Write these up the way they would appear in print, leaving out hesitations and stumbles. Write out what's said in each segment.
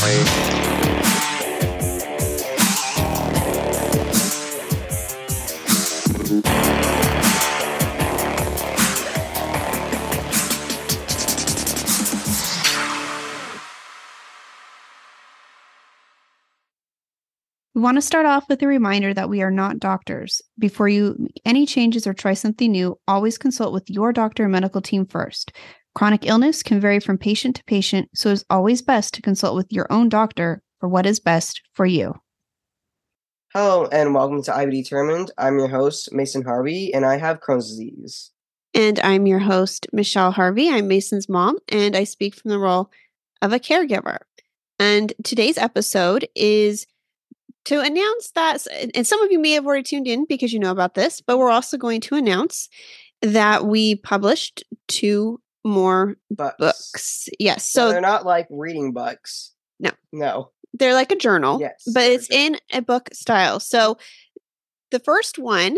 We want to start off with a reminder that we are not doctors. Before you make any changes or try something new, always consult with your doctor and medical team first. Chronic illness can vary from patient to patient, so it's always best to consult with your own doctor for what is best for you. Hello and welcome to IBD Determined. I'm your host, Mason Harvey, and I have Crohn's disease. And I'm your host, Michelle Harvey. I'm Mason's mom, and I speak from the role of a caregiver. And today's episode is to announce that, and some of you may have already tuned in because you know about this, but we're also going to announce that we published 2 more books. Yes. So they're not like reading books. No. They're like a journal, yes, but it's in a book style. So the first one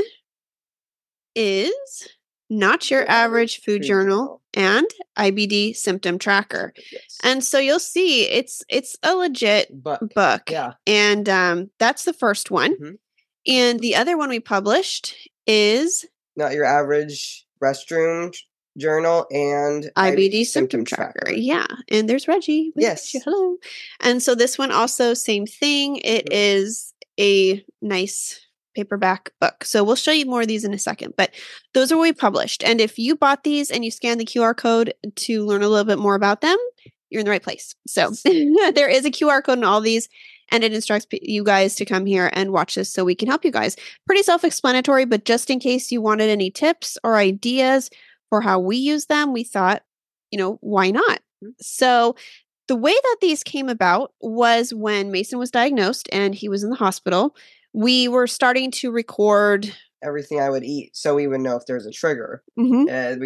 is Not Your Average Food Journal and IBD Symptom Tracker. Yes. And so you'll see it's a legit book. Yeah. And that's the first one. Mm-hmm. And the other one we published is Not Your Average Restroom Journal and IBD Symptom Tracker. Yeah. And there's Reggie. Yes. Hello. And so this one also, same thing. It is a nice paperback book. So we'll show you more of these in a second, but those are what we published. And if you bought these and you scan the QR code to learn a little bit more about them, you're in the right place. So there is a QR code in all these, and it instructs you guys to come here and watch this so we can help you guys. Pretty self-explanatory, but just in case you wanted any tips or ideas for how we use them, we thought, why not? So the way that these came about was when Mason was diagnosed and he was in the hospital. We were starting to record everything I would eat, so we would know if there's a trigger. Mm-hmm.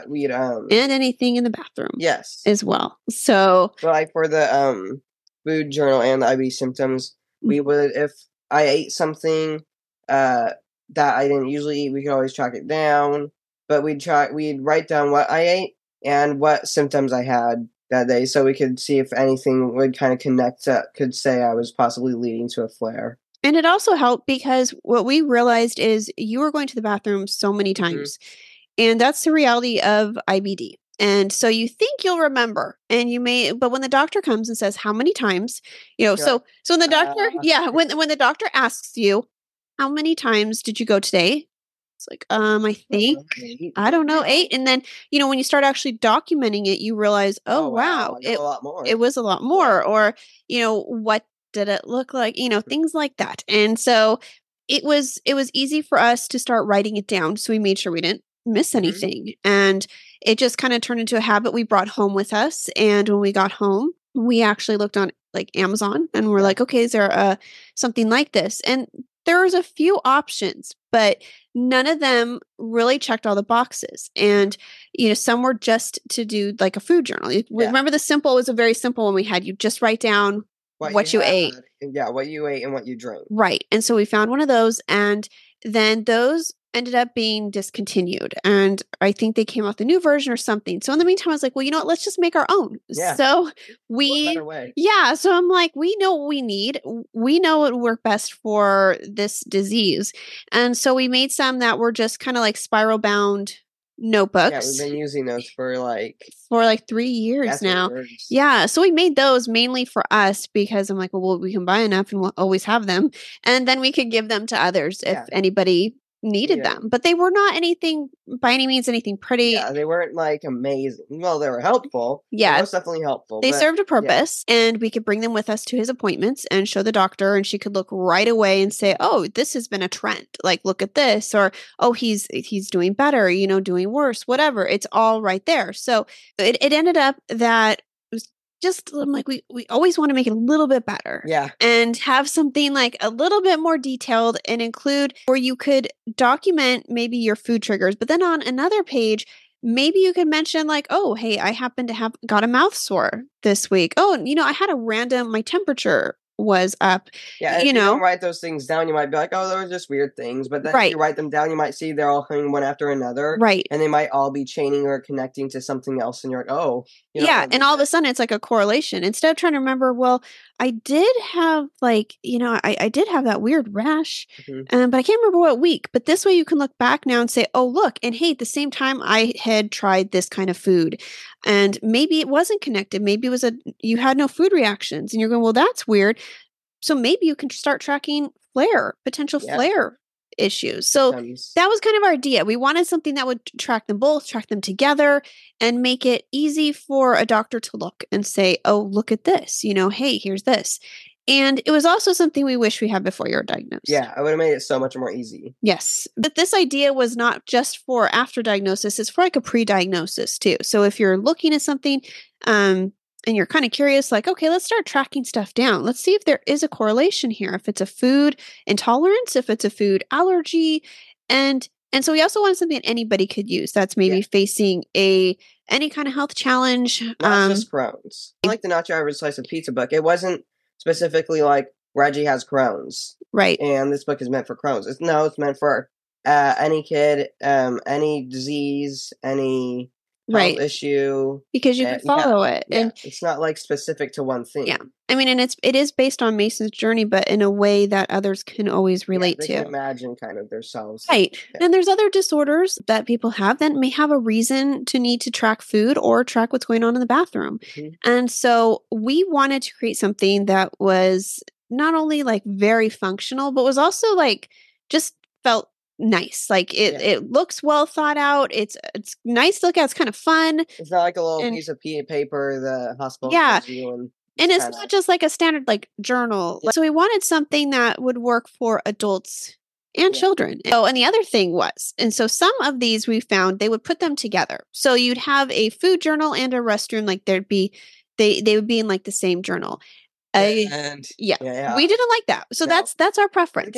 And anything in the bathroom. Yes, as well. So like for the food journal and the IBD symptoms, we would, if I ate something that I didn't usually eat, we could always track it down. But we'd write down what I ate and what symptoms I had that day, so we could see if anything would kind of connect to, could say I was possibly leading to a flare. And it also helped because what we realized is you were going to the bathroom so many times. And that's the reality of IBD. And so you think you'll remember, and you may, but when the doctor comes and says, how many times, so when the doctor, when the doctor asks you, how many times did you go today? It's like, I think, 8. I don't know, 8. And then, when you start actually documenting it, you realize, wow, it was a lot more. It was a lot more. Or, what did it look like? Things like that. And so it was easy for us to start writing it down. So we made sure we didn't miss anything. And it just kind of turned into a habit we brought home with us. And when we got home, we actually looked on like Amazon and we're like, okay, is there something like this? And there was a few options, but none of them really checked all the boxes. And, some were just to do like a food journal. Remember, the simple was a very simple one we had. You just write down what you ate. Yeah, what you ate and what you drank. Right. And so we found one of those, and then those ended up being discontinued. And I think they came out the new version or something. So in the meantime, I was like, well, let's just make our own. Yeah. So so I'm like, we know what we need. We know what would work best for this disease. And so we made some that were just kind of like spiral bound notebooks. Yeah, we've been using those for like 3 years now. Yeah, so we made those mainly for us because I'm like, well, we can buy enough and we'll always have them, and then we could give them to others if anybody needed them. But they were not anything by any means anything pretty. Yeah, they weren't like amazing. Well, they were helpful. Yeah, most definitely helpful. They served a purpose, and we could bring them with us to his appointments and show the doctor, and she could look right away and say, "Oh, this has been a trend. Like, look at this," or "Oh, he's doing better. Doing worse. Whatever. It's all right there." So it ended up that just, I'm like, we always want to make it a little bit better. Yeah. And have something like a little bit more detailed and include where you could document maybe your food triggers. But then on another page, maybe you could mention like, oh, hey, I happen to have got a mouth sore this week. Oh, I had my temperature was up. Yeah, if you don't write those things down, you might be like, oh, those are just weird things. But then if you write them down, you might see they're all coming one after another. Right. And they might all be chaining or connecting to something else. And you're like, oh. Yeah. And all of a sudden it's like a correlation. Instead of trying to remember, well, I did have like, I did have that weird rash, but I can't remember what week. But this way you can look back now and say, oh, look, and hey, at the same time I had tried this kind of food. And maybe it wasn't connected. Maybe it was you had no food reactions. And you're going, well, that's weird. So maybe you can start tracking potential flare issues. So that was kind of our idea. We wanted something that would track them both, track them together, and make it easy for a doctor to look and say, oh, look at this, hey, here's this. And it was also something we wish we had before you were diagnosed. Yeah, I would have made it so much more easy. Yes. But this idea was not just for after diagnosis, it's for like a pre-diagnosis too. So if you're looking at something, and you're kind of curious, like, okay, let's start tracking stuff down. Let's see if there is a correlation here. If it's a food intolerance, if it's a food allergy. And so we also want something that anybody could use that's maybe facing any kind of health challenge. Not just Crohn's. I like the Not Your Average Slice of Pizza book. It wasn't specifically like Reggie has Crohn's. Right. And this book is meant for Crohn's. It's meant for any kid, any disease, any health issue, because you can follow it, and it's not like specific to one thing. Yeah, I mean, and it is based on Mason's journey, but in a way that others can always relate they to. Can imagine kind of themselves, right? Yeah. And there's other disorders that people have that may have a reason to need to track food or track what's going on in the bathroom, and so we wanted to create something that was not only like very functional, but was also like just felt nice. Like it looks well thought out. It's nice to look at. It's kind of fun. It's not like a little piece of paper the hospital gives you. And it's not just like a standard like journal. So we wanted something that would work for adults and children. Oh, and the other thing was, and so some of these we found they would put them together. So you'd have a food journal and a restroom, like they would be in like the same journal. We didn't like that. So that's our preference.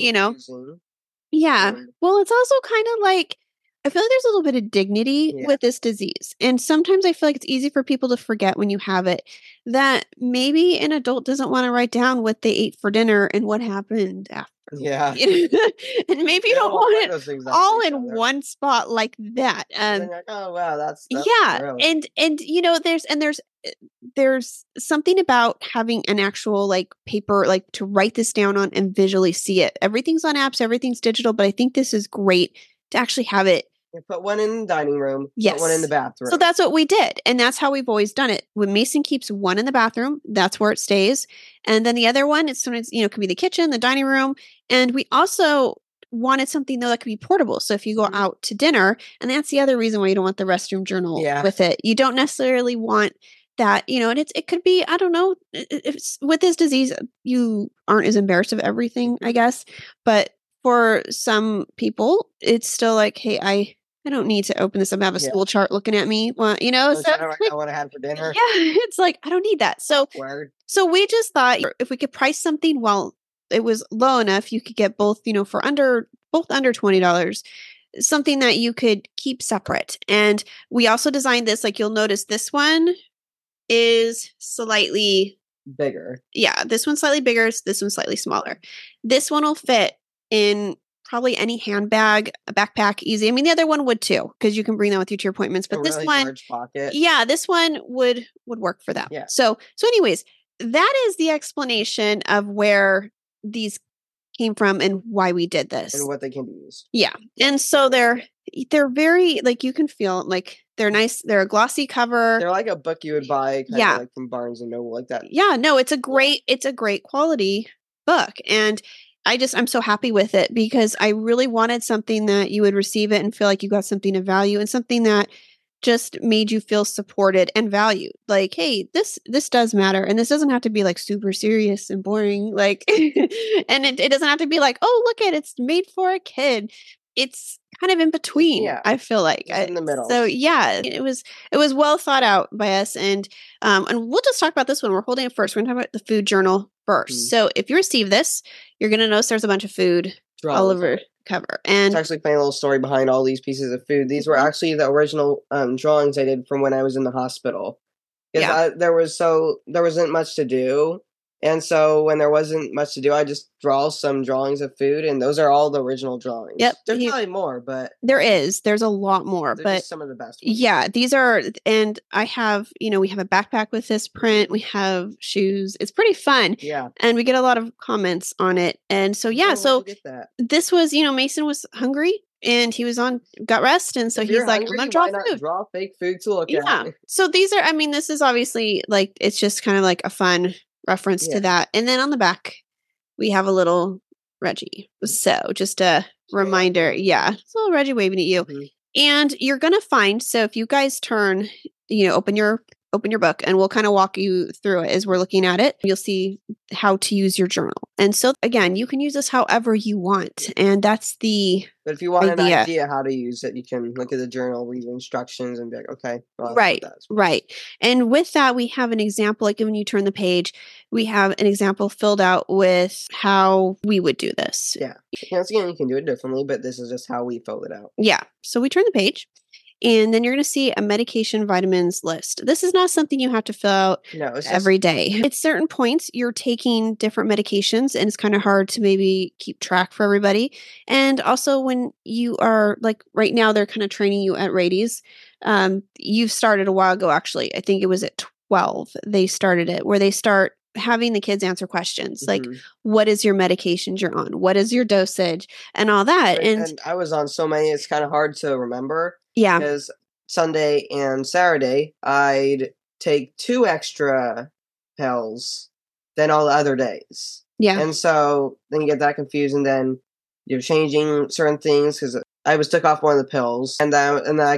Yeah. Well, it's also kind of like, I feel like there's a little bit of dignity with this disease. And sometimes I feel like it's easy for people to forget when you have it that maybe an adult doesn't want to write down what they ate for dinner and what happened after. Yeah. And maybe you don't want it all in one spot like that. And like, oh, wow, that's brilliant. And there's something about having an actual like paper, like to write this down on and visually see it. Everything's on apps, everything's digital, but I think this is great to actually have it. Put one in the dining room, put one in the bathroom. So that's what we did. And that's how we've always done it. When Mason keeps one in the bathroom, that's where it stays. And then the other one, it's sometimes, could be the kitchen, the dining room. And we also wanted something though that could be portable. So if you go out to dinner, and that's the other reason why you don't want the restroom journal with it. You don't necessarily want that, and it could be, I don't know, if with this disease, you aren't as embarrassed of everything, I guess. But for some people, it's still like, hey, I don't need to open this up and have a stool chart looking at me. Well, so I want to have for dinner. Yeah, it's like, I don't need that. So we just thought if we could price something while it was low enough, you could get both, for under $20, something that you could keep separate. And we also designed this, like you'll notice this one is slightly bigger. Yeah, this one's slightly bigger. This one's slightly smaller. This one will fit in probably any handbag, a backpack, easy. I mean, the other one would too, because you can bring that with you to your appointments. But this one, large pocket. This one would work for that. Yeah. So anyways, that is the explanation of where these came from and why we did this and what they can be used. Yeah, and so they're very like you can feel like they're nice. They're a glossy cover. They're like a book you would buy, kind of like from Barnes and Noble, like that. Yeah, no, it's a great quality book, and I'm so happy with it because I really wanted something that you would receive it and feel like you got something of value and something that just made you feel supported and valued. Like, hey, this does matter. And this doesn't have to be like super serious and boring. Like, and it doesn't have to be like, oh, look it's made for a kid. It's kind of in between. Yeah. I feel like in the middle. So yeah, it was well thought out by us. And we'll just talk about this one. We're holding it first. We're going to talk about the food journal first. Mm-hmm. So if you receive this, you're going to notice there's a bunch of food all over cover. And it's actually funny little story behind all these pieces of food. These were actually the original drawings I did from when I was in the hospital. Yeah. There wasn't much to do. And so when there wasn't much to do, I just draw some drawings of food, and those are all the original drawings. Yep. There's probably more, but there's a lot more, they're but just some of the best ones. yeah, these are, and I have, we have a backpack with this print. We have shoes. It's pretty fun. Yeah. And we get a lot of comments on it. And so, yeah, so Get that. this was, Mason was hungry and he was on gut rest. And so If he's you're like, hungry, I'm going to draw why not food. draw fake food to look Yeah. at. So these are, this is obviously like, it's just kind of like a fun reference to that. And then on the back, we have a little Reggie. So just a reminder. Yeah. It's a little Reggie waving at you. Mm-hmm. And you're going to find, so if you guys turn, open your book, and we'll kind of walk you through it as we're looking at it. You'll see how to use your journal. And so again, you can use this however you want. And that's the But if you want an idea how to use it, you can look at the journal, read the instructions, and be like, okay. Well, right. And with that, we have an example, like when you turn the page, we have an example filled out with how we would do this. Yeah. Once again, you can do it differently, but this is just how we filled it out. Yeah. So we turn the page. And then you're going to see a medication vitamins list. This is not something you have to fill out every day. At certain points, you're taking different medications, and it's kind of hard to maybe keep track for everybody. And also when you are, like right now, they're kind of training you at Rady's. You've started a while ago, actually. I think it was at 12. They started it, where they start having the kids answer questions like, what is your medications you're on? What is your dosage? And all that. Right. And I was on so many, it's kind of hard to remember. Yeah. Because Sunday and Saturday, I'd take 2 extra pills than all the other days. Yeah. And so then you get that confused, and then you're changing certain things because I was took off one of the pills, and then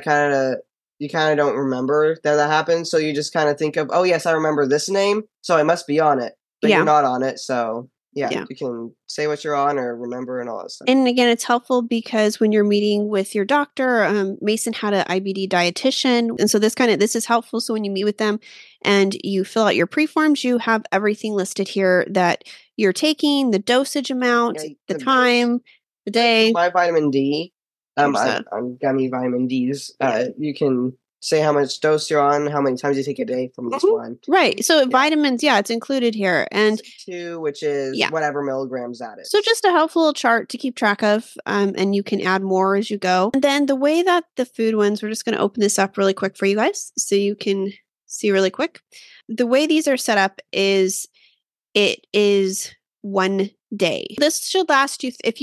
you kind of don't remember that happened. So you just kind of think of, oh yes, I remember this name, so I must be on it. But you're not on it, so yeah, you can say what you're on or remember and all that stuff. And again, it's helpful because when you're meeting with your doctor, Mason had an IBD dietitian. And so this is helpful. So when you meet with them and you fill out your preforms, you have everything listed here that you're taking, the dosage amount, the time, the day. My vitamin D, I'm gummy vitamin Ds. You can say how much dose you're on, how many times you take a day from each one. Right. So vitamins, it's included here. And 2, which is whatever milligrams that is. So just a helpful little chart to keep track of, and you can add more as you go. And then the way that the food ones, we're just going to open this up really quick for you guys so you can see really quick. The way these are set up is it is 1 day. This should last you, if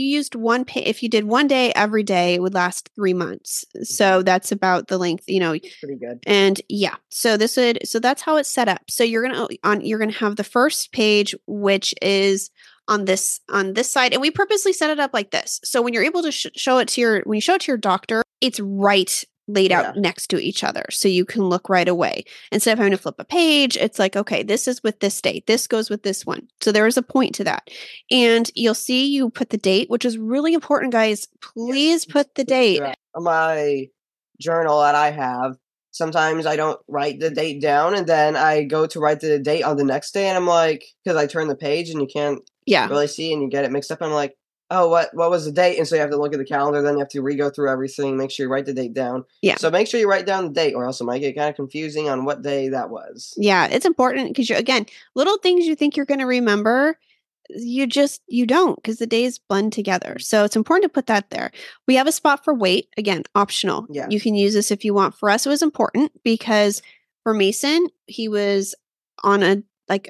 you did 1 day every day, it would last 3 months. So that's about the length, Pretty good. And so that's how it's set up. So you're going to have the first page, which is on this side. And we purposely set it up like this. So when you're able to show it to your doctor, it's right laid out next to each other. So you can look right away. Instead of having to flip a page, it's like, okay, this is with this date. This goes with this one. So there is a point to that. And you'll see you put the date, which is really important, guys. Please put the date. On my journal that I have, sometimes I don't write the date down, and then I go to write the date on the next day, and I'm like, because I turn the page and you can't really see, and you get it mixed up. I'm like, oh, what was the date? And so you have to look at the calendar, then you have to re-go through everything, make sure you write the date down. Yeah. So make sure you write down the date, or else it might get kind of confusing on what day that was. Yeah, it's important because again, little things you think you're going to remember, you don't, because the days blend together. So it's important to put that there. We have a spot for weight, again, optional. Yeah. You can use this if you want. For us, it was important because for Mason, he was on a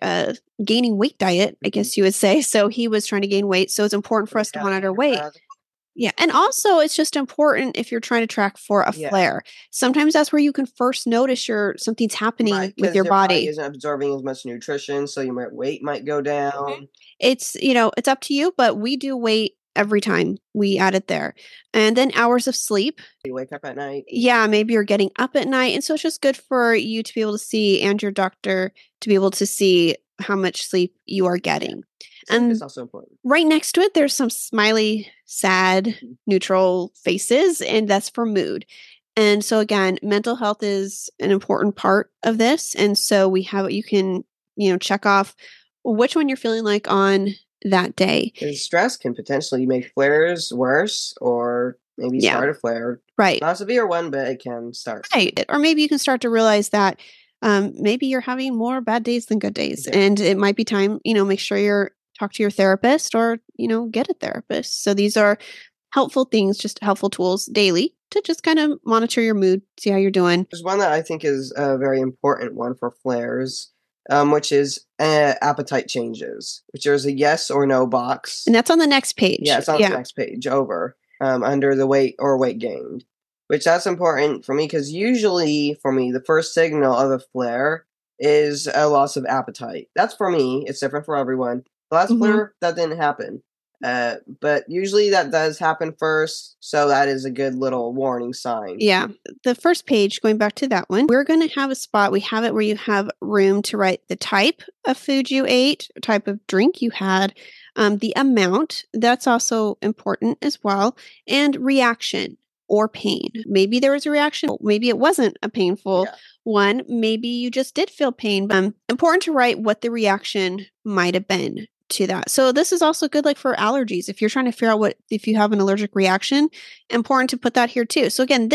gaining weight diet, I guess you would say. So he was trying to gain weight. So it's important for us to monitor weight. Yeah. And also it's just important if you're trying to track for a flare. Sometimes that's where you can first notice something's happening with your body. Isn't absorbing as much nutrition, so your weight might go down. It's, it's up to you, but we do weight every time we add it there. And then hours of sleep. You wake up at night. Yeah, maybe you're getting up at night. And so it's just good for you to be able to see, and your doctor to be able to see how much sleep you are getting. And it's also important. Right next to it, there's some smiley, sad, neutral faces, and that's for mood. And so again, mental health is an important part of this. And so we have, you can, check off which one you're feeling like on that day. Stress can potentially make flares worse, or maybe start a flare. Right. Not a severe one, but it can start. Right. Or maybe you can start to realize that maybe you're having more bad days than good days. Yeah. And it might be time, make sure talk to your therapist or, get a therapist. So these are helpful things, just helpful tools daily to just kind of monitor your mood, see how you're doing. There's one that I think is a very important one for flares, which is appetite changes, which there's a yes or no box. And that's on the next page. Yeah, it's on the next page over under the weight or weight gained, which that's important for me because usually for me, the first signal of a flare is a loss of appetite. That's for me. It's different for everyone. The last flare, that didn't happen. But usually that does happen first, so that is a good little warning sign. Yeah. The first page, going back to that one, we're going to have a spot. We have it where you have room to write the type of food you ate, type of drink you had, the amount. That's also important as well, and reaction or pain. Maybe there was a reaction. Maybe it wasn't a painful one. Maybe you just did feel pain. But important to write what the reaction might have been to that. So this is also good like for allergies. If you're trying to figure out if you have an allergic reaction, important to put that here too. So again,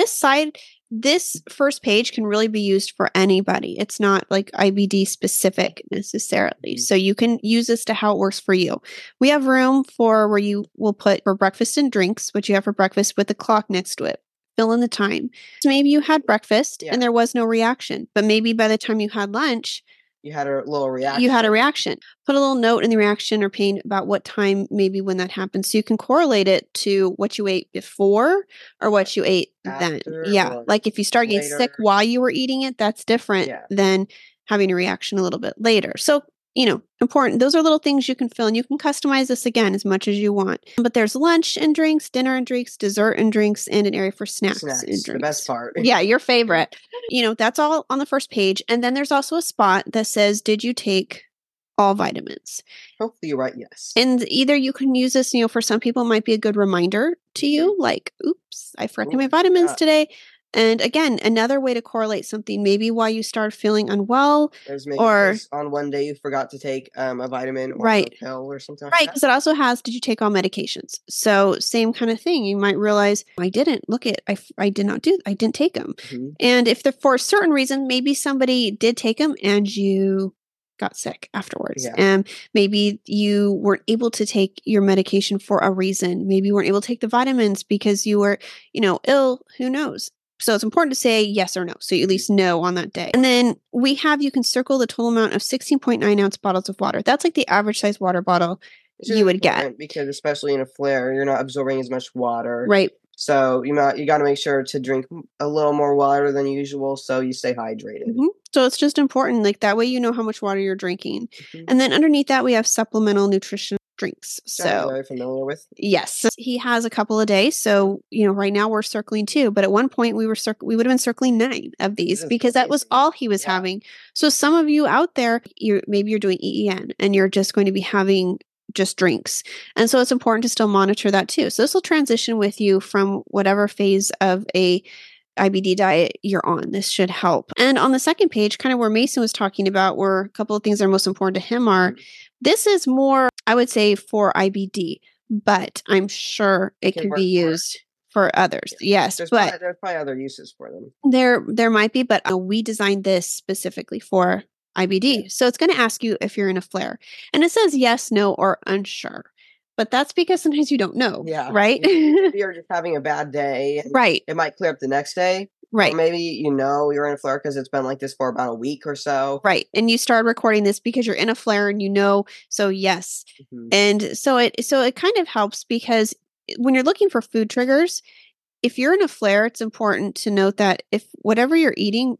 this first page can really be used for anybody. It's not like IBD specific necessarily. So you can use this to how it works for you. We have room for where you will put for breakfast and drinks, what you have for breakfast with the clock next to it. Fill in the time. So maybe you had breakfast and there was no reaction, but maybe by the time you had lunch, you had a little reaction. You had a reaction. Put a little note in the reaction or pain about what time, maybe when that happened. So you can correlate it to what you ate before or what you ate then. Yeah. Like if you start getting sick while you were eating it, that's different than having a reaction a little bit later. So, important. Those are little things you can fill and you can customize this again as much as you want. But there's lunch and drinks, dinner and drinks, dessert and drinks, and an area for snacks and drinks. The best part. Yeah, your favorite. That's all on the first page. And then there's also a spot that says, did you take all vitamins? Hopefully you're right, yes. And either you can use this, for some people it might be a good reminder to you, like, oops, I forgot my vitamins today. And again, another way to correlate something, maybe why you start feeling unwell, or on one day you forgot to take a vitamin or a pill or something. Right, because it also has, did you take all medications? So same kind of thing. You might realize, I didn't. Look at, I didn't take them. Mm-hmm. And if for a certain reason, maybe somebody did take them and you got sick afterwards. Yeah. And maybe you weren't able to take your medication for a reason. Maybe you weren't able to take the vitamins because you were, ill. Who knows? So it's important to say yes or no. So you at least know on that day. And then you can circle the total amount of 16.9 ounce bottles of water. That's like the average size water bottle you would get. Because especially in a flare, you're not absorbing as much water. Right. So you got to make sure to drink a little more water than usual so you stay hydrated. Mm-hmm. So it's just important. Like that way you know how much water you're drinking. Mm-hmm. And then underneath that we have supplemental nutrition drinks. So I'm very familiar with. Yes. He has a couple a day. So, right now we're circling 2, but at one point we would have been circling 9 of these because that was all he was having. So some of you out there, maybe you're doing EEN and you're just going to be having just drinks. And so it's important to still monitor that too. So this will transition with you from whatever phase of a IBD diet you're on. This should help. And on the second page, kind of where Mason was talking about, where a couple of things that are most important to him are, this is more, I would say, for IBD, but I'm sure it can be used for others. Yeah. Yes, there's but probably other uses for them. There might be, but we designed this specifically for IBD. Yeah. So it's going to ask you if you're in a flare. And it says yes, no, or unsure. But that's because sometimes you don't know. Yeah. Right? You're just having a bad day. Right. It might clear up the next day. Right. Or maybe you're in a flare because it's been like this for about a week or so. Right. And you started recording this because you're in a flare and so yes. Mm-hmm. And so it kind of helps because when you're looking for food triggers, if you're in a flare, it's important to note that if whatever you're eating,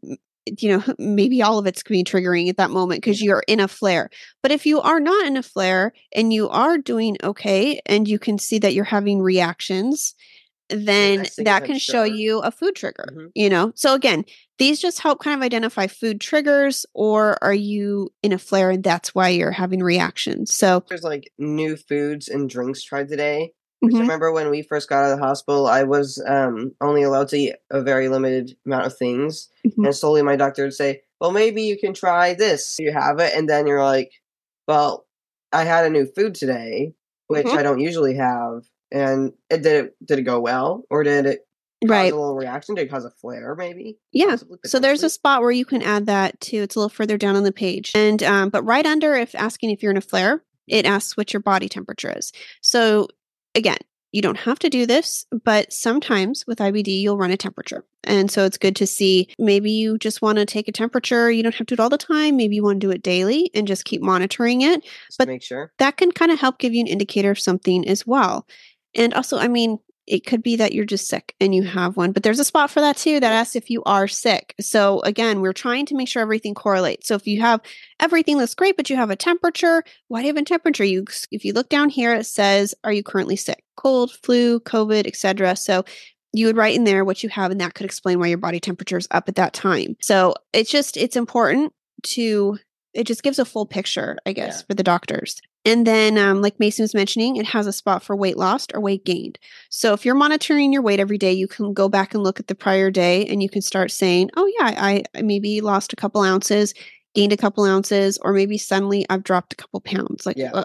maybe all of it's being triggering at that moment because you're in a flare. But if you are not in a flare and you are doing okay and you can see that you're having reactions, then that can show you a food trigger, So again, these just help kind of identify food triggers, or are you in a flare and that's why you're having reactions? So there's like new foods and drinks tried today. Mm-hmm. I remember when we first got out of the hospital, I was only allowed to eat a very limited amount of things. Mm-hmm. And slowly my doctor would say, well, maybe you can try this. You have it. And then you're like, well, I had a new food today, which I don't usually have. And did it go well, or did it Right. a little reaction? Did it cause a flare, maybe? Yeah. Possibly, So there's a potentially? spot where you can add that too. It's a little further down on the page. And but right under, if asking if you're in a flare, it asks what your body temperature is. So again, you don't have to do this, but sometimes with IBD, you'll run a temperature. And so it's good to see, maybe you just want to take a temperature. You don't have to do it all the time. Maybe you want to do it daily and just keep monitoring it. Just But to make sure. that can kind of help give you an indicator of something as well. And also, I mean, it could be that you're just sick and you have one, but there's a spot for that too that asks if you are sick. So again, we're trying to make sure everything correlates. So if you have everything that's great, but you have a temperature, why do you have a temperature? If you look down here, it says, are you currently sick? Cold, flu, COVID, etc. So you would write in there what you have, and that could explain why your body temperature is up at that time. So it's important it just gives a full picture, I guess, for the doctors. And then, like Mason was mentioning, it has a spot for weight lost or weight gained. So if you're monitoring your weight every day, you can go back and look at the prior day and you can start saying, oh yeah, I maybe lost a couple ounces, gained a couple ounces, or maybe suddenly I've dropped a couple pounds.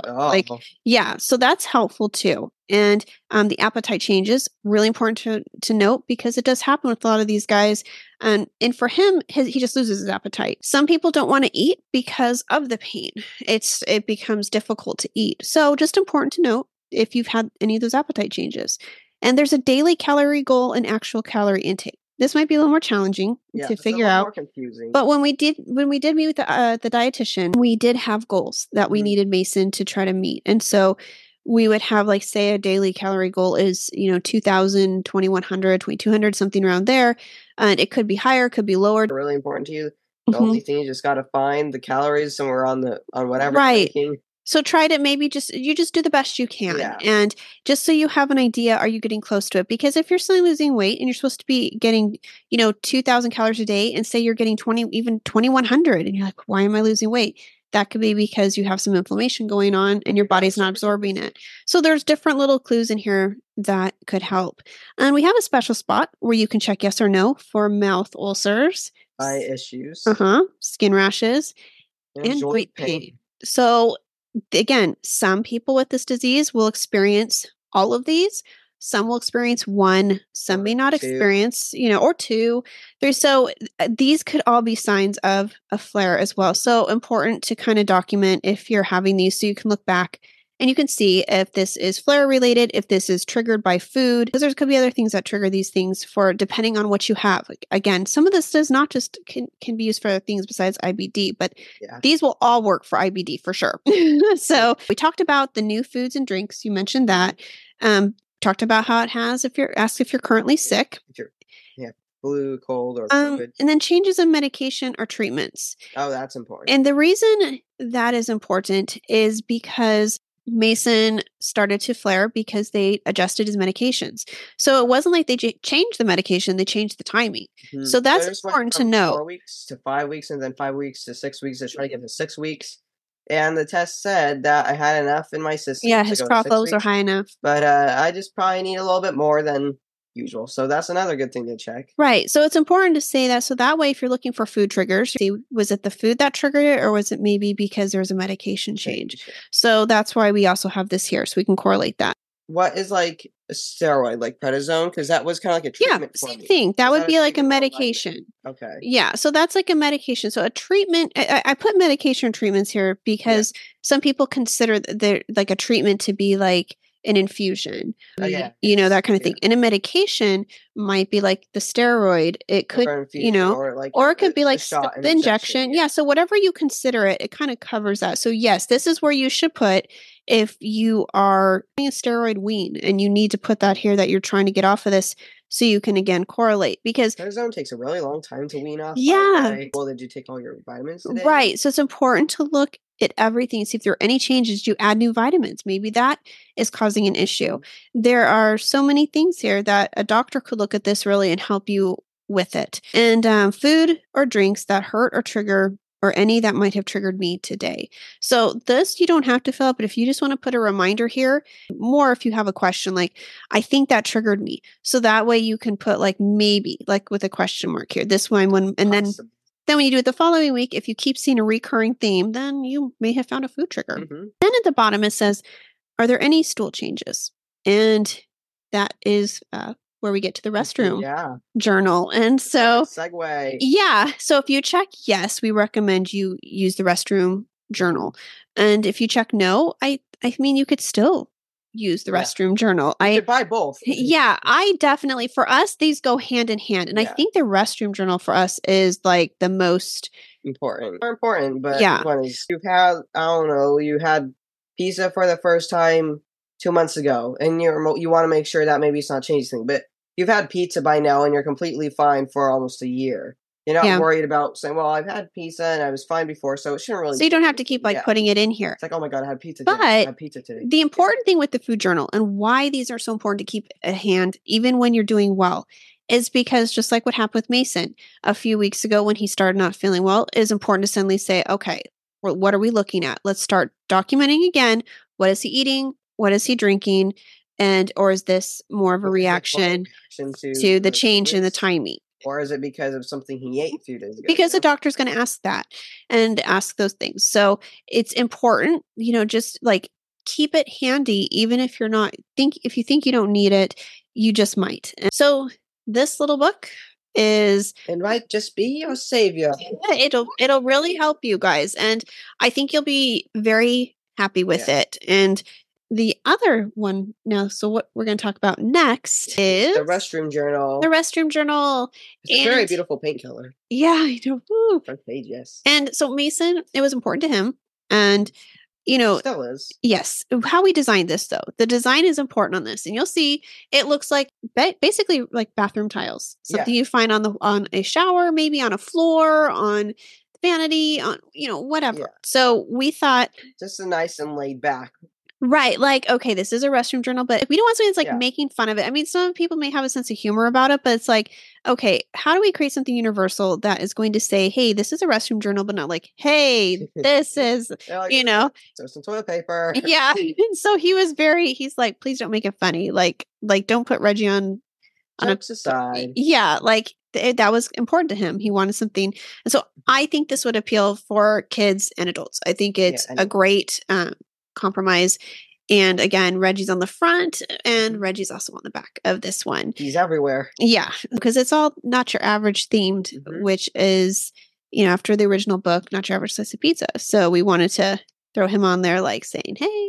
So that's helpful too. And the appetite changes, really important to note, because it does happen with a lot of these guys. And for him, he just loses his appetite. Some people don't want to eat because of the pain. It becomes difficult to eat. So just important to note if you've had any of those appetite changes. And there's a daily calorie goal and actual calorie intake. This might be a little more challenging to figure out. More confusing. But when we did meet with the dietitian, we did have goals that we needed Mason to try to meet. And so we would have, like, say a daily calorie goal is, 2,000, 2,100, 2,200, something around there. And it could be higher, could be lower. Really important to you. The only thing you just got to find the calories somewhere on whatever. Right. You're making. So try to maybe just do the best you can. Yeah. And just so you have an idea, are you getting close to it? Because if you're suddenly losing weight and you're supposed to be getting, 2,000 calories a day, and say you're getting 2,100, and you're like, why am I losing weight? That could be because you have some inflammation going on and your body's not absorbing it. So there's different little clues in here that could help. And we have a special spot where you can check yes or no for mouth ulcers, eye issues, skin rashes, and joint pain. So again, some people with this disease will experience all of these. Some will experience one, some may not experience, or two. So these could all be signs of a flare as well. So important to kind of document if you're having these, so you can look back and you can see if this is flare related, if this is triggered by food, because there could be other things that trigger these things depending on what you have. Like, again, some of this does not just can be used for other things besides IBD, but these will all work for IBD for sure. So we talked about the new foods and drinks. You mentioned that. Talked about how it has if you're currently sick. Flu, cold, or COVID. And then changes in medication or treatments. Oh, that's important. And the reason that is important is because Mason started to flare because they adjusted his medications. So it wasn't like they changed the medication, they changed the timing. So that's important to know. 4 weeks to 5 weeks, and then 5 weeks to 6 weeks, to try to get to 6 weeks. And the test said that I had enough in my system. Yeah, his crop levels are high enough. But I just probably need a little bit more than usual. So that's another good thing to check. Right. So it's important to say that. So that way, if you're looking for food triggers, see, was it the food that triggered it, or was it maybe because there was a medication change? So that's why we also have this here, so we can correlate that. What is like a steroid, like prednisone? Because that was kind of like a treatment for me. Same thing. That would be like a medication. Okay. Yeah. So that's like a medication. So a treatment, I put medication treatments here because some people consider like a treatment to be like an infusion, that kind of thing. And a medication might be like the steroid. It could, or it could be like the injection. Yeah. So whatever you consider it, it kind of covers that. So yes, this is where you should put if you are a steroid wean and you need to put that here that you're trying to get off of this, so you can again correlate, because prednisone takes a really long time to wean off. Yeah. Well, did you take all your vitamins today? Right. So it's important to look at everything, see if there are any changes. You add new vitamins. Maybe that is causing an issue. There are so many things here that a doctor could look at this really and help you with it. And food or drinks that hurt or trigger, or any that might have triggered me today. So this you don't have to fill out, but if you just want to put a reminder here, more if you have a question like, I think that triggered me. So that way you can put like maybe, like with a question mark here. This one, and then when you do it the following week, if you keep seeing a recurring theme, then you may have found a food trigger. Then at the bottom it says, are there any stool changes? And that is where we get to the restroom Yeah. journal. And so, Segue. yeah. So if you check yes, we recommend you use the restroom journal. And if you check no, I mean, you could still use the Yeah. restroom journal. You could buy both. Yeah, I definitely, for us, these go hand in hand. And I Yeah. think the restroom journal for us is like the most Important. More important, but Yeah. which one is, you've had, I don't know, you had pizza for the first time 2 months ago, and you want to make sure that maybe it's not changing things, but you've had pizza by now and you're completely fine for almost a year. You're not Yeah. worried about saying, well, I've had pizza and I was fine before, so it shouldn't really. So you don't have to keep like Yeah. putting it in here. It's like, oh my God, I had pizza today. But I had pizza today. the important thing with the food journal and why these are so important to keep at hand, even when you're doing well, is because just like what happened with Mason a few weeks ago when he started not feeling well, it is important to suddenly say, okay, what are we looking at? Let's start documenting again. What is he eating? What is he drinking? Or is this more of a reaction to the change in the timing? Or is it because of something he ate a few days ago? Because the doctor's going to ask that and ask those things. So it's important, just like keep it handy, even if if you think you don't need it, you just might. And so this little book is, it might just be your savior. It'll really help you guys. And I think you'll be very happy with it. And the other one now, so what we're going to talk about next is the restroom journal. The restroom journal. It's a very beautiful paint color. Yeah, I know. Woo. Front page, yes. And so Mason, it was important to him. And, still is. Yes. How we designed this, though. The design is important on this. And you'll see it looks like basically like bathroom tiles. Something you find on a shower, maybe on a floor, on vanity, on, whatever. Yeah. So we thought. Just a nice and laid back. Right. Like, okay, this is a restroom journal, but we don't want something that's like making fun of it. I mean, some people may have a sense of humor about it, but it's like, okay, how do we create something universal that is going to say, hey, this is a restroom journal, but not like, hey, this is, so some toilet paper. Yeah. And so he's like, please don't make it funny. Like don't put Reggie on jokes aside. Yeah. Like that was important to him. He wanted something. And so I think this would appeal for kids and adults. I think it's a great, compromise. And again, Reggie's on the front and Reggie's also on the back of this one. He's everywhere. Yeah, because it's all Not Your Average themed, which is, after the original book, Not Your Average Slice of Pizza. So we wanted to throw him on there like saying, hey.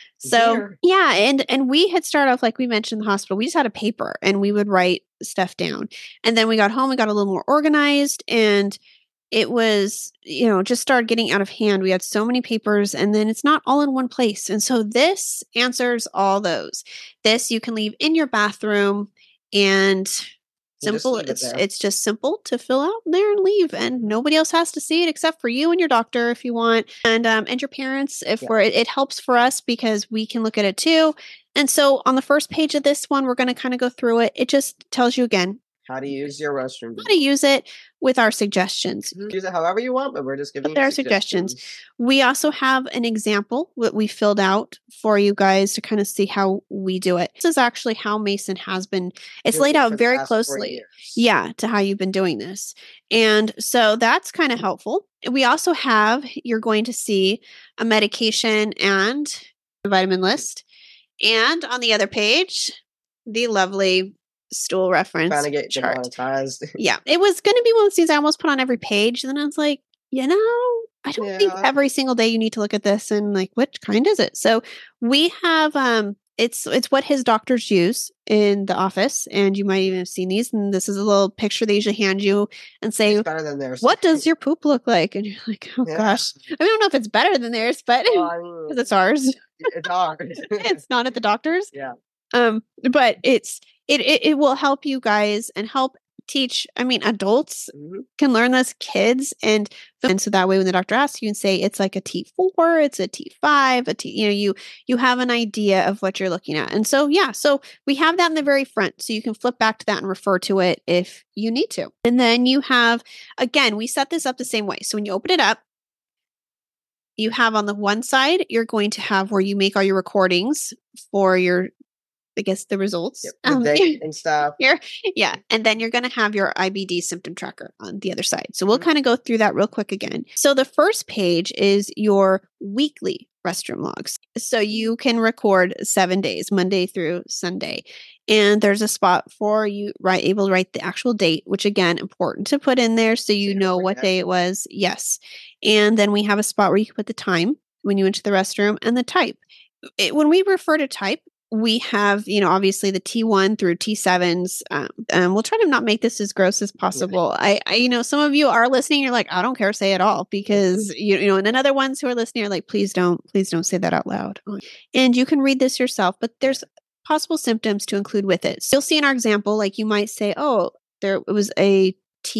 So yeah, and we had started off, like we mentioned in the hospital, we just had a paper and we would write stuff down. And then we got home, we got a little more organized, and it was, just started getting out of hand. We had so many papers, and then it's not all in one place. And so this answers all those. This you can leave in your bathroom, and simple. It's just simple to fill out there and leave, and nobody else has to see it except for you and your doctor if you want, and your parents. It helps for us because we can look at it too. And so on the first page of this one, we're going to kind of go through it. It just tells you again how to use your restroom. How to use it with our suggestions. Use it however you want, but we're just giving you our suggestions. We also have an example that we filled out for you guys to kind of see how we do it. This is actually how Mason has been. It's laid out very closely. Yeah, to how you've been doing this. And so that's kind of helpful. We also have, you're going to see a medication and a vitamin list. And on the other page, the lovely stool reference trying to get chart. Demonetized. Yeah, it was going to be one of those things I almost put on every page. And then I was like, I don't think every single day you need to look at this, and like, which kind is it? So we have, it's what his doctors use in the office, and you might even have seen these. And this is a little picture they usually hand you and say, it's better than theirs. What does your poop look like? And you're like, oh gosh, I don't know if it's better than theirs, but because it's ours. It's ours. It's not at the doctor's. Yeah. But it will help you guys and help teach. I mean, adults can learn this, kids, and so that way when the doctor asks you and say it's like a T4, it's a T5, you have an idea of what you're looking at. And so so we have that in the very front, so you can flip back to that and refer to it if you need to. And then you have, again, we set this up the same way. So when you open it up, you have on the one side, you're going to have where you make all your recordings for your, I guess, the results. Yep, the date and stuff. And then you're going to have your IBD symptom tracker on the other side. So we'll kind of go through that real quick again. So the first page is your weekly restroom logs. So you can record 7 days, Monday through Sunday. And there's a spot for you able to write the actual date, which again, important to put in there so you know what day it was. Yes. And then we have a spot where you can put the time when you went to the restroom and the type. When we refer to type, we have, obviously the T1 through T7s. We'll try to not make this as gross as possible. I some of you are listening. You're like, I don't care, say it all, because and then other ones who are listening are like, please don't say that out loud. And you can read this yourself, but there's possible symptoms to include with it. So you'll see in our example, like you might say, oh, there was a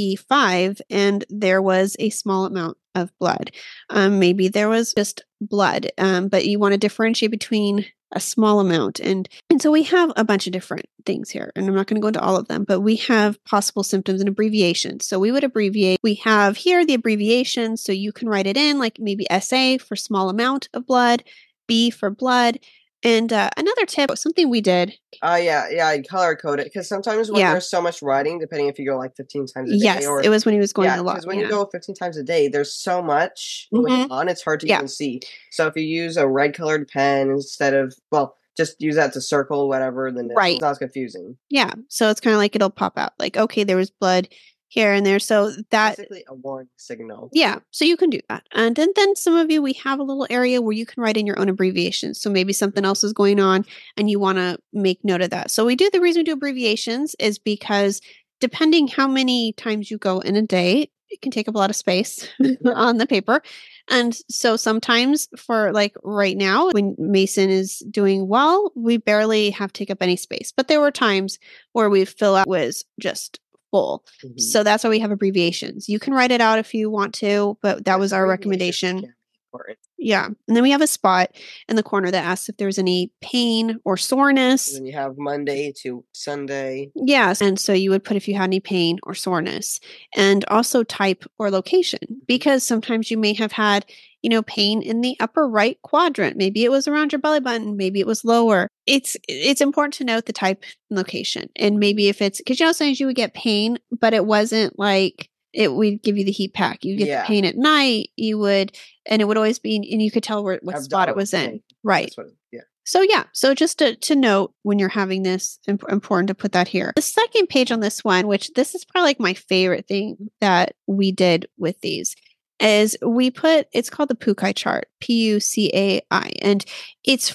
T5 and there was a small amount of blood. Maybe there was just blood, but you want to differentiate between a small amount. And so we have a bunch of different things here, and I'm not going to go into all of them, but we have possible symptoms and abbreviations. So we would abbreviate. We have here the abbreviation, so you can write it in like maybe SA for small amount of blood, B for blood. And another tip, something we did. I color code it because sometimes when there's so much writing, depending if you go like 15 times a day. Yes, it was when he was going a lot. Because when you go 15 times a day, there's so much going on, it's hard to even see. So if you use a red colored pen instead of, just use that to circle whatever, then it's not as confusing. Yeah, so it's kind of like it'll pop out like, okay, there was blood here and there. So that basically a warning signal. Yeah. So you can do that. And then some of you, we have a little area where you can write in your own abbreviations. So maybe something else is going on and you want to make note of that. So the reason we do abbreviations is because depending how many times you go in a day, it can take up a lot of space on the paper. And so sometimes for like right now, when Mason is doing well, we barely have to take up any space. But there were times where we fill out was just full. So that's why we have abbreviations. You can write it out if you want to, but that was our recommendation. Yeah. And then we have a spot in the corner that asks if there's any pain or soreness. And then you have Monday to Sunday. Yes. And so you would put if you had any pain or soreness, and also type or location, because sometimes you may have had, pain in the upper right quadrant. Maybe it was around your belly button. Maybe it was lower. It's important to note the type and location. And maybe if it's, because sometimes you would get pain, but it wasn't like we'd give you the heat pack. You get the pain at night. You would, and it would always be, and you could tell what spot it was in. Right. So just to note when you're having this, important to put that here. The second page on this one, which this is probably like my favorite thing that we did with these, is it's called the PUCAI chart, PUCAI, and it's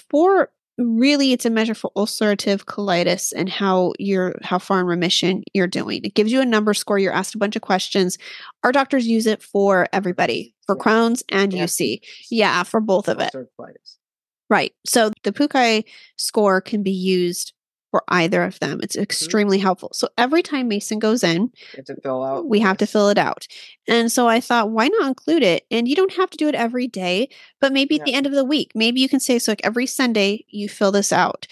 a measure for ulcerative colitis and how far in remission you're doing. It gives you a number score. You're asked a bunch of questions. Our doctors use it for everybody, for Crohn's and UC. Yeah, for both of it. Right. So the PUCAI score can be used for either of them. It's extremely helpful. So every time Mason goes in, we have to fill it out. And so I thought, why not include it? And you don't have to do it every day, but maybe at the end of the week, maybe you can say, so like every Sunday you fill this out.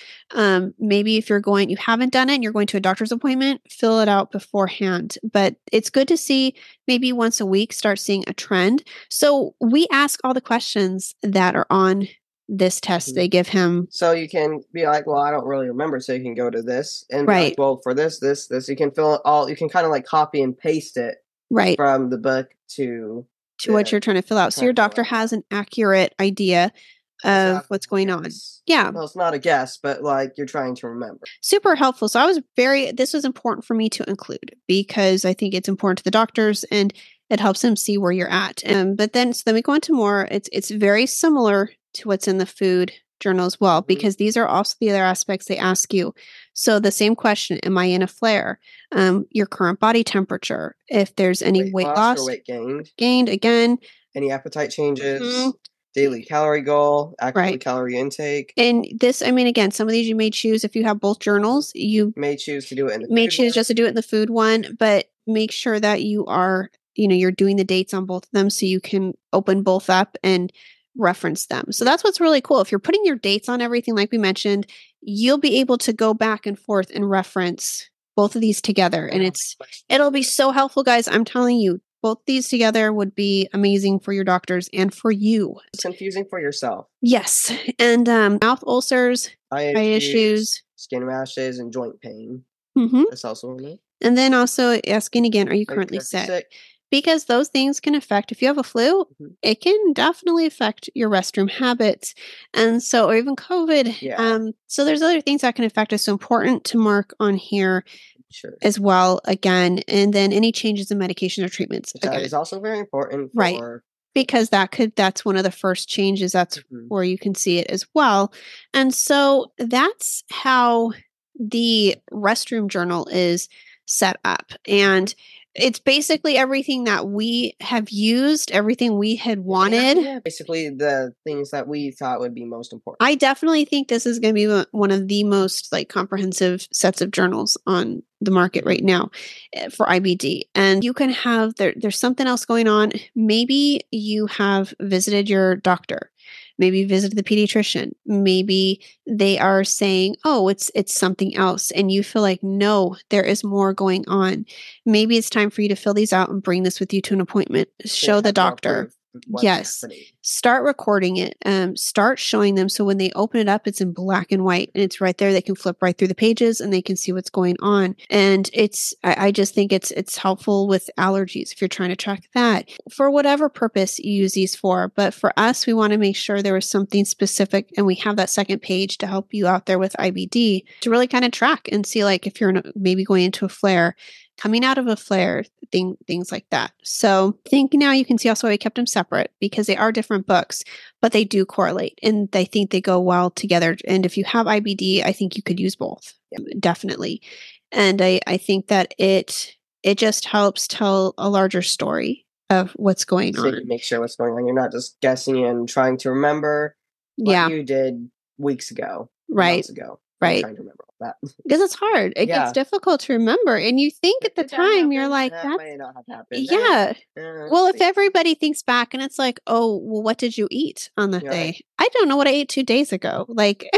Maybe if you haven't done it and you're going to a doctor's appointment, fill it out beforehand. But it's good to see maybe once a week, start seeing a trend. So we ask all the questions that are on this test. They give him. So you can be like, well, I don't really remember. So you can go to this and be like, well, for this, you can fill it all. You can kind of like copy and paste it from the book to what you're trying to fill out. So your doctor has an accurate idea of what's going on. Yeah. Well, it's not a guess, but like you're trying to remember. Super helpful. So this was important for me to include because I think it's important to the doctors and it helps them see where you're at. But then we go into more. It's very similar to what's in the food journal as well, because these are also the other aspects they ask you. So the same question, am I in a flare? Your current body temperature, if there's any weight loss or weight gained again, any appetite changes, daily calorie goal, actual calorie intake. And this, again, some of these you may choose if you have both journals, you may choose to do it in the may choose just to do it in the food one, but make sure that you are, you're doing the dates on both of them so you can open both up and reference them. So that's what's really cool. If you're putting your dates on everything, like we mentioned, you'll be able to go back and forth and reference both of these together. And it'll be so helpful, guys. I'm telling you, both these together would be amazing for your doctors and for you. It's confusing for yourself. Yes. And mouth ulcers, eye issues, skin rashes, and joint pain. That's also on it. And then also asking again, are you currently sick? because those things can affect, if you have a flu, it can definitely affect your restroom habits. And so, or even COVID. Yeah. So there's other things that can affect us. So important to mark on here Sure. as well, again, and then any changes in medication or treatments. That Again, is also very important for right. Because that's one of the first changes. That's where you can see it as well. And so that's how the restroom journal is set up. And it's basically everything that we have used, everything we had wanted. Yeah, basically the things that we thought would be most important. I definitely think this is going to be one of the most like comprehensive sets of journals on the market right now for IBD. And you can have there's something else going on. Maybe you have visited your doctor. Maybe visited the pediatrician. Maybe they are saying, "Oh, it's something else," and you feel like, "No, there is more going on." Maybe it's time for you to fill these out and bring this with you to an appointment. Show the doctor. Yes. Happening. Start recording it. Start showing them. So when they open it up, it's in black and white and it's right there. They can flip right through the pages and they can see what's going on. And I just think it's helpful with allergies if you're trying to track that for whatever purpose you use these for. But for us, we want to make sure there was something specific, and we have that second page to help you out there with IBD to really kind of track and see, like, if you're maybe going into a flare, coming out of a flare, things like that. So I think now you can see also why we kept them separate, because they are different books, but they do correlate and I think they go well together. And if you have IBD, I think you could use both. Yeah. Definitely. And I think that it just helps tell a larger story of what's going on. You make sure what's going on. You're not just guessing and trying to remember what you did weeks ago, months ago. Right. Trying to remember all that. Because it's hard. It gets difficult to remember. And you think at the time, you're like, that may not have happened. Yeah. Well, if everybody thinks back and it's like, oh, well, what did you eat on that day? I don't know what I ate 2 days ago. Like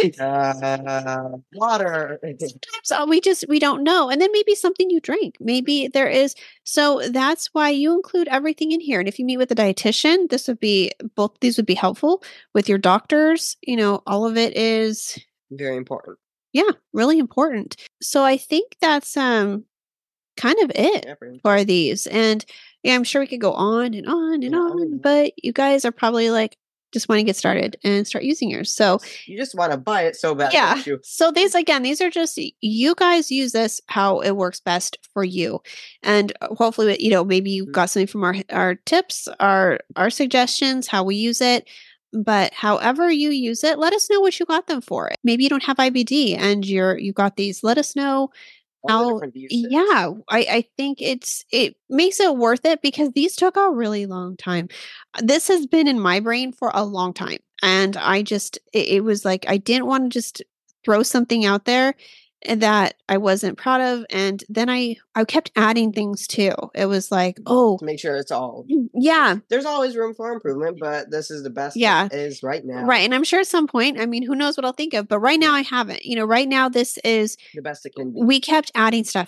water. Sometimes we don't know. And then maybe something you drink. Maybe there is. So that's why you include everything in here. And if you meet with a dietitian, both these would be helpful. With your doctors, all of it is very important. Yeah, really important. So I think that's kind of it for these. And yeah, I'm sure we could go on and on and on, but you guys are probably like, just want to get started and start using yours. So you just want to buy it so bad. Yeah. So these are just, you guys use this how it works best for you. And hopefully, maybe you got something from our tips, our suggestions, how we use it. But however you use it, let us know what you got them for. Maybe you don't have IBD and you got these. Let us know how. Yeah, I think it makes it worth it, because these took a really long time. This has been in my brain for a long time, and it was like I didn't want to just throw something out there that I wasn't proud of. And then I kept adding things too. It was like, to make sure it's all. Yeah. There's always room for improvement, but this is the best it is right now. Right. And I'm sure at some point, who knows what I'll think of, but right now I haven't. Right now this is the best it can be. We kept adding stuff.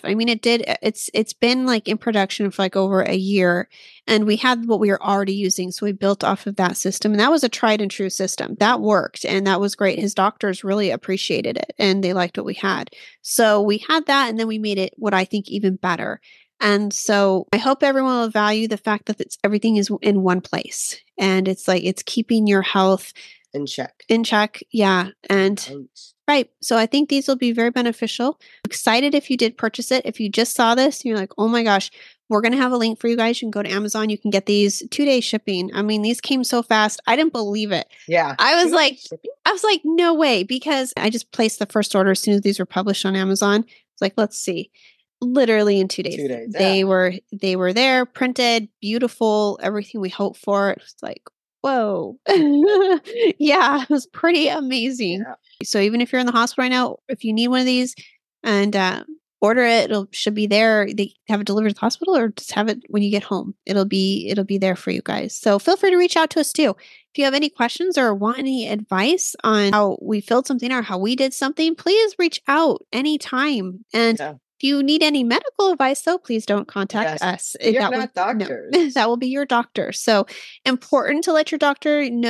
It's been like in production for like over a year, and we had what we were already using. So we built off of that system, and that was a tried and true system that worked. And that was great. His doctors really appreciated it and they liked what we had. So we had that, and then we made it what I think even better. And so I hope everyone will value the fact that everything is in one place, and it's like, it's keeping your health in check. Yeah. And right. So I think these will be very beneficial. I'm excited if you did purchase it. If you just saw this and you're like, oh my gosh, we're going to have a link for you guys. You can go to Amazon. You can get these 2-day shipping. These came so fast. I didn't believe it. Yeah. I was like, no way, because I just placed the first order as soon as these were published on Amazon. It's like, let's see. Literally in 2 days. 2 days. They were there, printed, beautiful, everything we hoped for. It was like, whoa. Yeah, it was pretty amazing. Yeah. So even if you're in the hospital right now, if you need one of these and order it, should be there. They have it delivered to the hospital, or just have it when you get home. It'll be there for you guys. So feel free to reach out to us too. If you have any questions or want any advice on how we filled something or how we did something, please reach out anytime. And if you need any medical advice, though, please don't contact us. You're not doctors. No, that will be your doctor. So important to let your doctor know,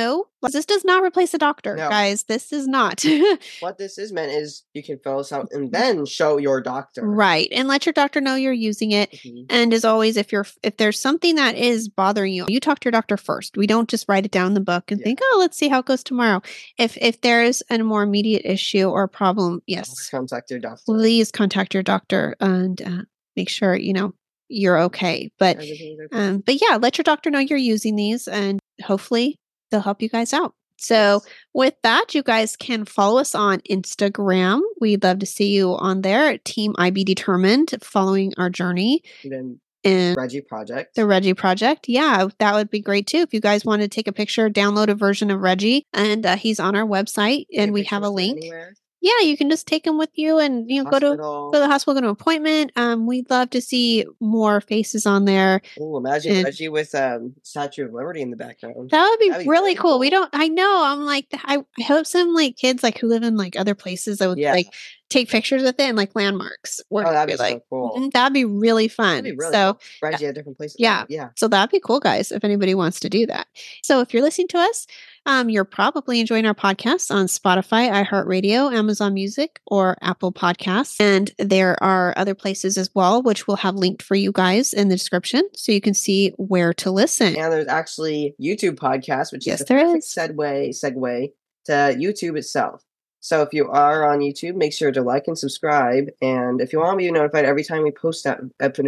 This does not replace a doctor, No. guys. This is not. What this is meant is you can fill this out and then show your doctor. Right. And let your doctor know you're using it. Mhm. And as always, if there's something that is bothering you, you talk to your doctor first. We don't just write it down in the book and think, oh, let's see how it goes tomorrow. If there's a more immediate issue or problem, Always yes, contact your doctor. please contact your doctor and make sure, you're okay. But Everything's okay. but yeah, let your doctor know you're using these and hopefully they'll help you guys out. So Yes. with that, you guys can follow us on Instagram. We'd love to see you on there at Team IB Determined, following our journey. And then And Reggie Project. the Reggie Project. Yeah, that would be great too. If you guys want to take a picture, download a version of Reggie, and he's on our website, and we have a link. Anywhere. Yeah, you can just take him with you, and go to the hospital, go to an appointment. We'd love to see more faces on there. Oh, imagine and- Reggie with Statue of Liberty in the background. That would be That'd be really really cool. We cool. don't. I know. I'm like, I hope some like kids like who live in like other places that would Yeah. like take pictures with it and like landmarks. Where Oh, that'd it'd be like, so cool. That'd be really fun. That'd be really So cool. Reggie at different places. yeah. Yeah. So that'd be cool, guys, if anybody wants to do that. So if you're listening to us, you're probably enjoying our podcasts on Spotify, iHeartRadio, Amazon Music, or Apple Podcasts. And there are other places as well, which we'll have linked for you guys in the description so you can see where to listen. And there's actually YouTube podcasts, which Yes, is the there perfect is. segue to YouTube itself. So if you are on YouTube, make sure to like and subscribe. And if you want to be notified every time we post a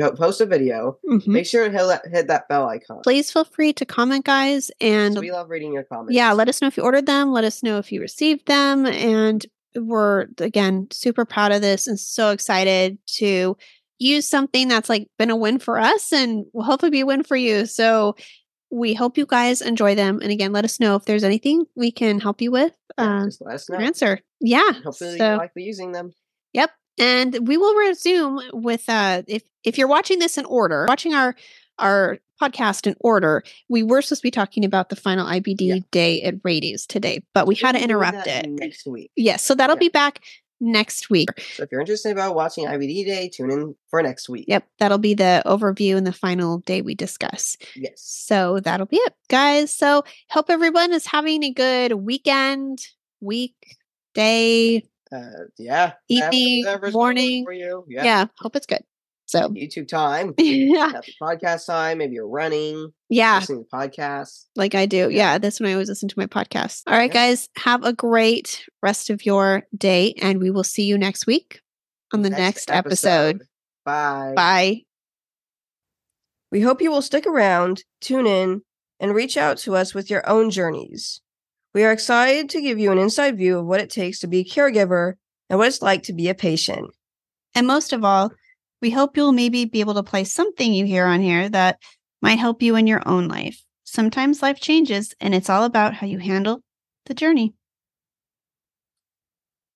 video, Mhm. make sure to hit that bell icon. Please feel free to comment, guys. And So we love reading your comments. yeah, let us know if you ordered them. Let us know if you received them. And we're, again, super proud of this and so excited to use something that's like been a win for us and will hopefully be a win for you. So we hope you guys enjoy them. And again, let us know if there's anything we can help you with. Just let us know. Answer. Yeah. Hopefully So- you like using them. Yep. And we will resume with if you're watching this in order, watching our podcast in order, we were supposed to be talking about the final IBD day at Rady's today, but we had to We'll be doing interrupt that it. next week. Yes, so that'll Yeah. be back next week. So if you're interested about watching IBD Day, tune in for next week. Yep, that'll be the overview and the final day we discuss. Yes. So that'll be it, guys. So hope everyone is having a good weekend, week, day, Yeah. evening, Whatever's morning. for you. Yeah, hope it's good. So YouTube time. yeah, Happy podcast time. Maybe you're running, yeah, listening to podcasts. like I do. Yeah. Yeah, that's when I always listen to my podcast. All right, Yeah. guys, have a great rest of your day, and we will see you next week on the next episode. Bye. Bye. We hope you will stick around, tune in, and reach out to us with your own journeys. We are excited to give you an inside view of what it takes to be a caregiver and what it's like to be a patient. And most of all, we hope you'll maybe be able to apply something you hear on here that might help you in your own life. Sometimes life changes, and it's all about how you handle the journey.